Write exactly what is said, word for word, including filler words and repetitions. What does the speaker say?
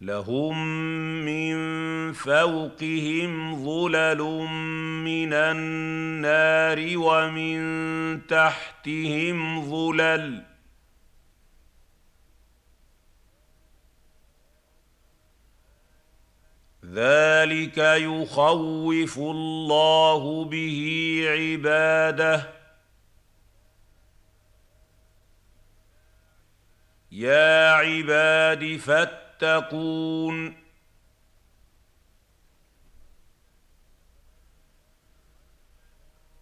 لهم من فوقهم ظلل من النار ومن تحتهم ظلل ذلك يخوف الله به عباده يا عباد فاتقون